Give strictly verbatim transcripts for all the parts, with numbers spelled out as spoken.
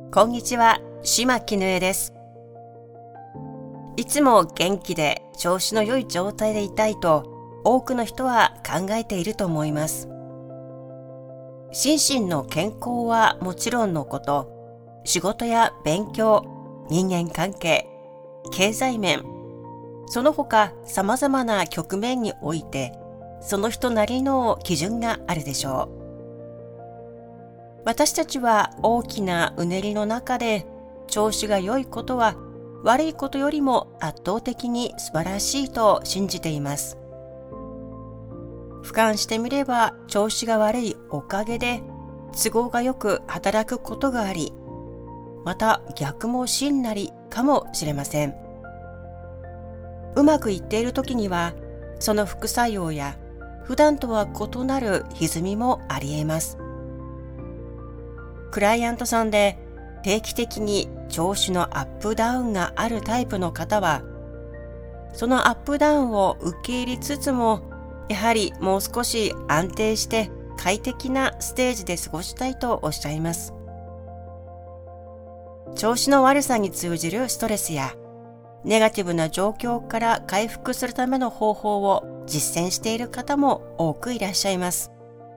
こんにちは、島絹江です。いつも元気で調子の良い状態でいたいと多くの人は考えていると思います。心身の健康はもちろんのこと、仕事や勉強、人間関係、経済面、その他様々な局面において、その人なりの基準があるでしょう。私たちは大きなうねりの中で調子が良いことは悪いことよりも圧倒的に素晴らしいと信じています。俯瞰してみれば調子が悪いおかげで都合がよく働くことがあり、また逆も真なりかもしれません。うまくいっている時にはその副作用や普段とは異なる歪みもあり得ます。クライアントさんで定期的に調子のアップダウンがあるタイプの方は、そのアップダウンを受け入れつつも、やはりもう少し安定して快適なステージで過ごしたいとおっしゃいます。調子の悪さに通じるストレスや、ネガティブな状況から回復するための方法を実践している方も多くいらっしゃいます。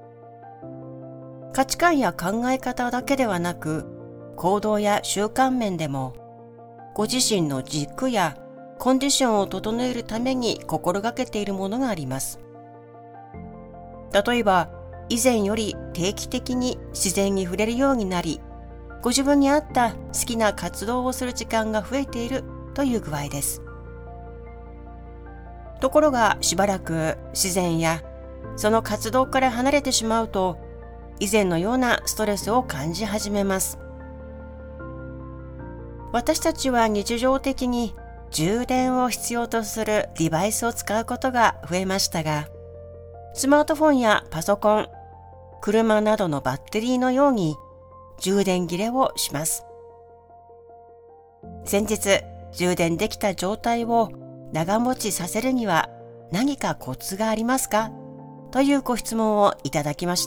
価値観や考え方だけではなく、行動や習慣面でも、ご自身の軸やコンディションを整えるために心がけているものがあります。例えば、以前より定期的に自然に触れるようになり、ご自分に合った好きな活動をする時間が増えているという具合です。ところがしばらく自然やその活動から離れてしまうと、以前のようなストレスを感じ始めます。私たちは日常的に充電を必要とするデバイスを使うことが増えましたが、スマートフォンやパソコン、車などのバッテリーのように充電切れをします。先日、充電できた状態を長持ちさせるには何かコツがありますか？というご質問をいただきました。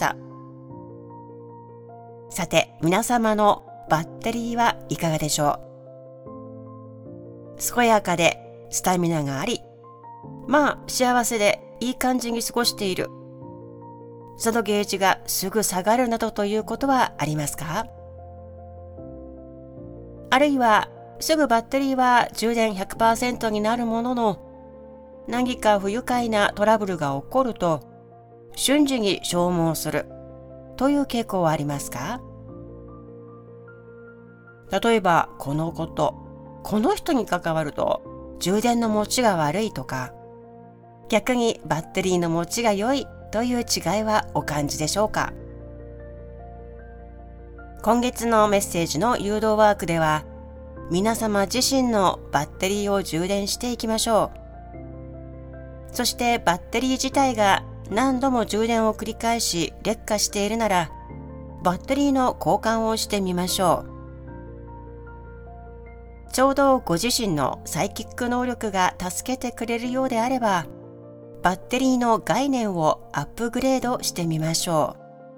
さて、皆様のバッテリーはいかがでしょう？健やかでスタミナがあり、まあ幸せでいい感じに過ごしている。そのゲージがすぐ下がるなどということはありますか？あるいはすぐバッテリーは充電 ひゃくパーセント になるものの、何か不愉快なトラブルが起こると瞬時に消耗するという傾向はありますか？例えばこのこと、この人に関わると充電の持ちが悪いとか、逆にバッテリーの持ちが良いという違いはお感じでしょうか？今月のメッセージの誘導ワークでは、皆様自身のバッテリーを充電していきましょう。そしてバッテリー自体が何度も充電を繰り返し劣化しているなら、バッテリーの交換をしてみましょう。ちょうどご自身のサイキック能力が助けてくれるようであれば、バッテリーの概念をアップグレードしてみましょ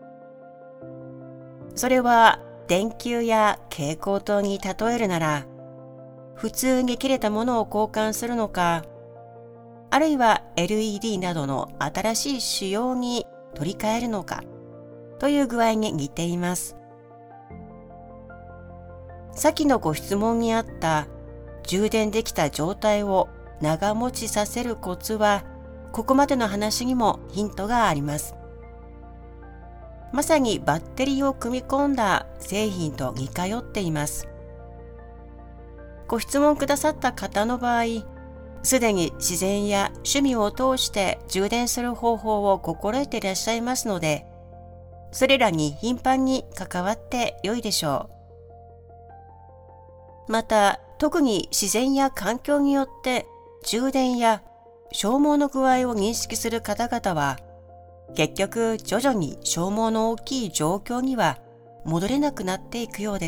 う。それは電球や蛍光灯に例えるなら、普通に切れたものを交換するのか、あるいは エルイーディー などの新しい仕様に取り替えるのかという具合に似ています。先のご質問にあった充電できた状態を長持ちさせるコツは、ここまでの話にもヒントがあります。まさにバッテリーを組み込んだ製品と似通っています。ご質問くださった方の場合、すでに自然や趣味を通して充電する方法を心得ていらっしゃいますので、それらに頻繁に関わって良いでしょう。また、特に自然や環境によって充電や消耗の具合を認識する方々は、結局徐々に消耗の大きい状況には戻れなくなっていくようです。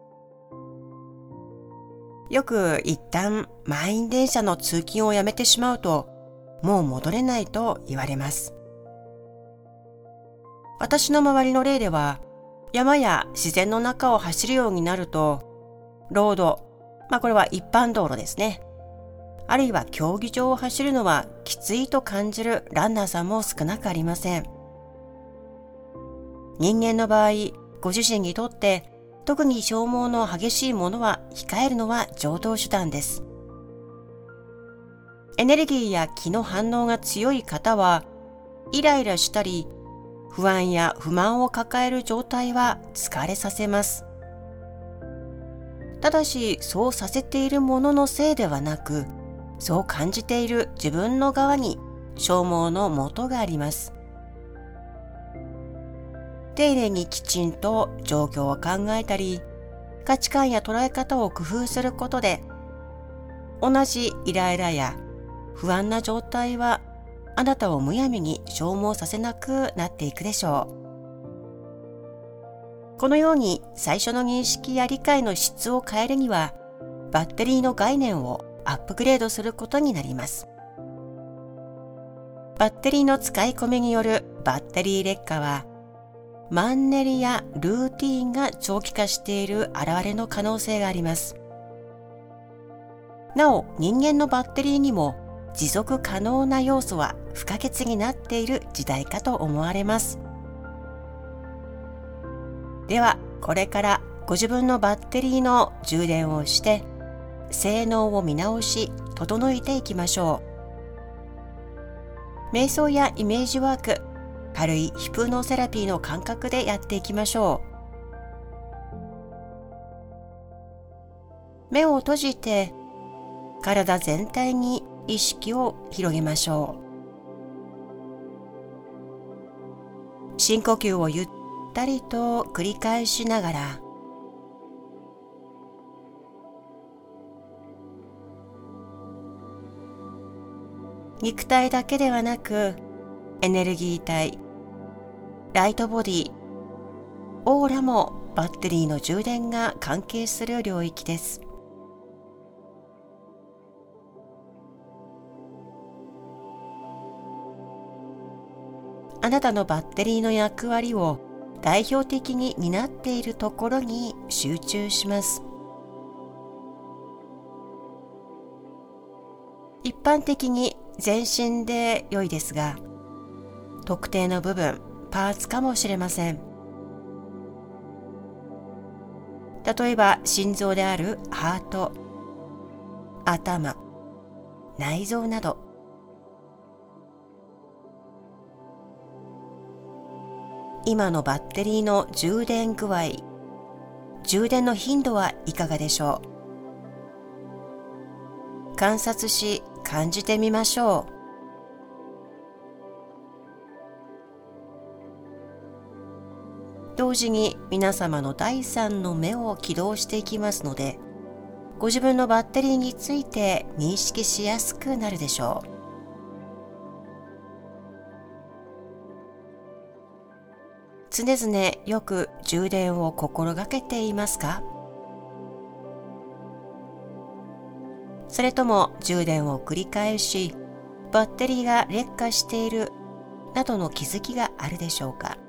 よく一旦満員電車の通勤をやめてしまうと、もう戻れないと言われます。私の周りの例では、 山や自然の中を走るようになると、ロード、まあこれは一般道路ですね。あるいは競技場を走るのはきついと感じるランナーさんも少なくありません。人間の場合、ご自身にとって特に消耗の激しいものは控えるのは常套手段です。エネルギーや気の反応が強い方は、イライラしたり、不安や不満を抱える状態は疲れさせます。ただし、そうさせているもののせいではなく、そう感じている自分の側に消耗の元があります。丁寧にきちんと状況を考えたり、価値観や捉え方を工夫することで、同じイライラや不安な状態はあなたをむやみに消耗させなくなっていくでしょう。このように最初の認識や理解の質を変えるには、バッテリーの概念をアップグレードすることになります。バッテリーの使い込みによるバッテリー劣化は、マンネリやルーティーンが長期化している現れの可能性があります。なお、人間のバッテリーにも持続可能な要素は不可欠になっている時代かと思われます。では、これからご自分のバッテリーの充電をして、性能を見直し、整えていきましょう。瞑想やイメージワーク、軽いヒプノセラピーの感覚でやっていきましょう。目を閉じて、体全体に意識を広げましょう。深呼吸をゆったりと繰り返しながら、肉体だけではなく、エネルギー体、ライトボディ、オーラもバッテリーの充電が関係する領域です。あなたのバッテリーの役割を代表的に担っているところに集中します。一般的に全身で良いですが、特定の部分、パーツかもしれません。例えば心臓であるハート、頭、内臓など、今のバッテリーの充電具合、充電の頻度はいかがでしょう。観察し、感じてみましょう。同時に皆様の第三の目を起動していきますので、ご自分のバッテリーについて認識しやすくなるでしょう。常々よく充電を心がけていますか？それとも充電を繰り返し、バッテリーが劣化しているなどの気づきがあるでしょうか？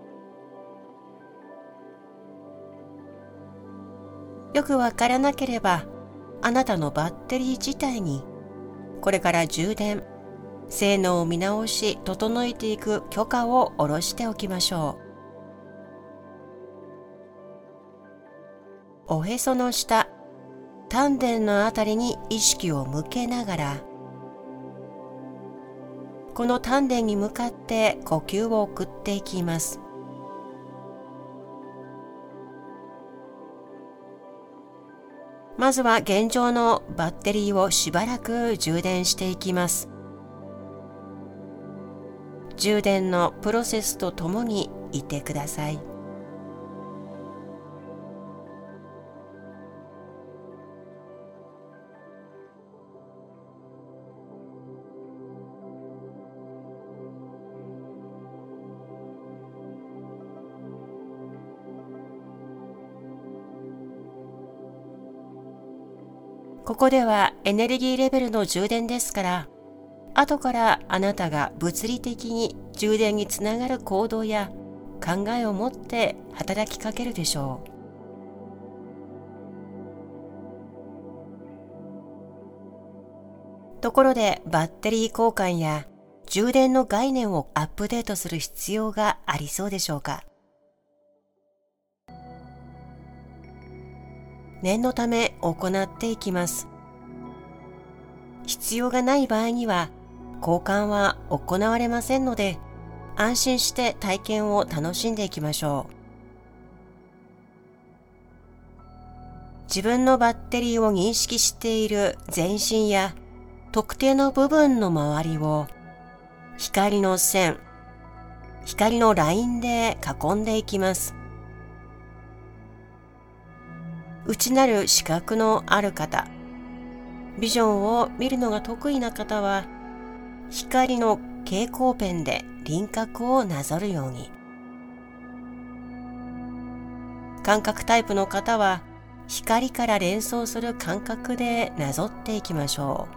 よくわからなければ、あなたのバッテリー自体に、これから充電、性能を見直し、整えていく許可を下ろしておきましょう。おへその下、丹田のあたりに意識を向けながら、この丹田に向かって呼吸を送っていきます。まずは現状のバッテリーをしばらく充電していきます。充電のプロセスとともにいてください。ここではエネルギーレベルの充電ですから、後からあなたが物理的に充電につながる行動や考えを持って働きかけるでしょう。ところでバッテリー交換や充電の概念をアップデートする必要がありそうでしょうか。念のため行っていきます。必要がない場合には交換は行われませんので、安心して体験を楽しんでいきましょう。自分のバッテリーを認識している全身や特定の部分の周りを光の線、光のラインで囲んでいきます。内なる視覚のある方、ビジョンを見るのが得意な方は、光の蛍光ペンで輪郭をなぞるように。感覚タイプの方は、光から連想する感覚でなぞっていきましょ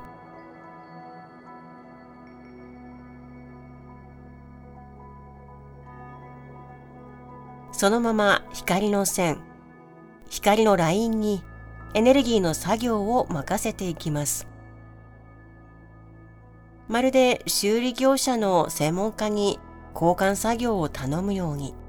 う。そのまま光の線、光のラインにエネルギーの作業を任せていきます。まるで修理業者の専門家に交換作業を頼むように。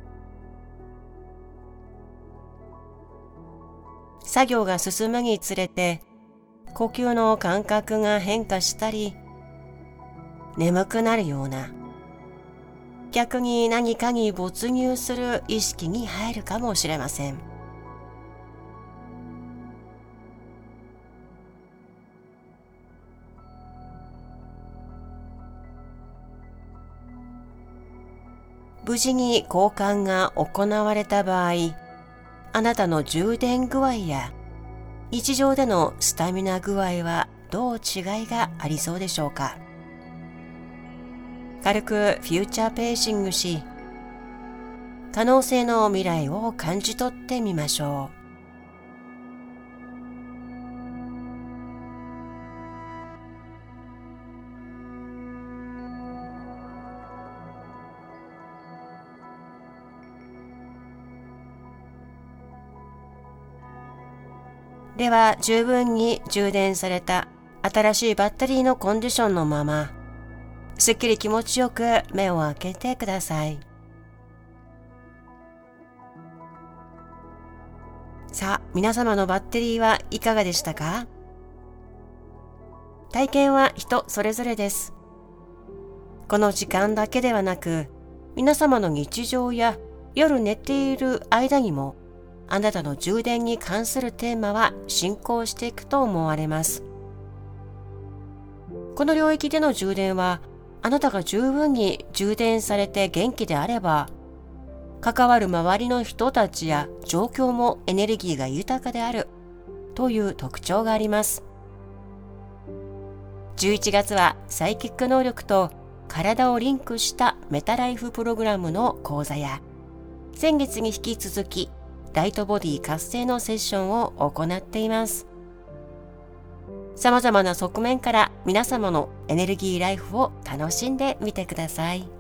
作業が進むにつれて呼吸の感覚が変化したり、眠くなるような、逆に何かに没入する意識に入るかもしれません。無事に交換が行われた場合、あなたの充電具合や日常でのスタミナ具合はどう違いがありそうでしょうか。軽くフューチャーペーシングし、可能性の未来を感じ取ってみましょう。では十分に充電された新しいバッテリーのコンディションのまま、すっきり気持ちよく目を開けてください。さあ、皆様のバッテリーはいかがでしたか？体験は人それぞれです。この時間だけではなく、皆様の日常や夜寝ている間にも、あなたの充電に関するテーマは進行していくと思われます。この領域での充電は、あなたが十分に充電されて元気であれば、関わる周りの人たちや状況もエネルギーが豊かであるという特徴があります。じゅういちがつはサイキック能力と体をリンクしたメタライフプログラムの講座や、先月に引き続きライトボディ活性のセッションを行っています。様々な側面から皆様のエネルギーライフを楽しんでみてください。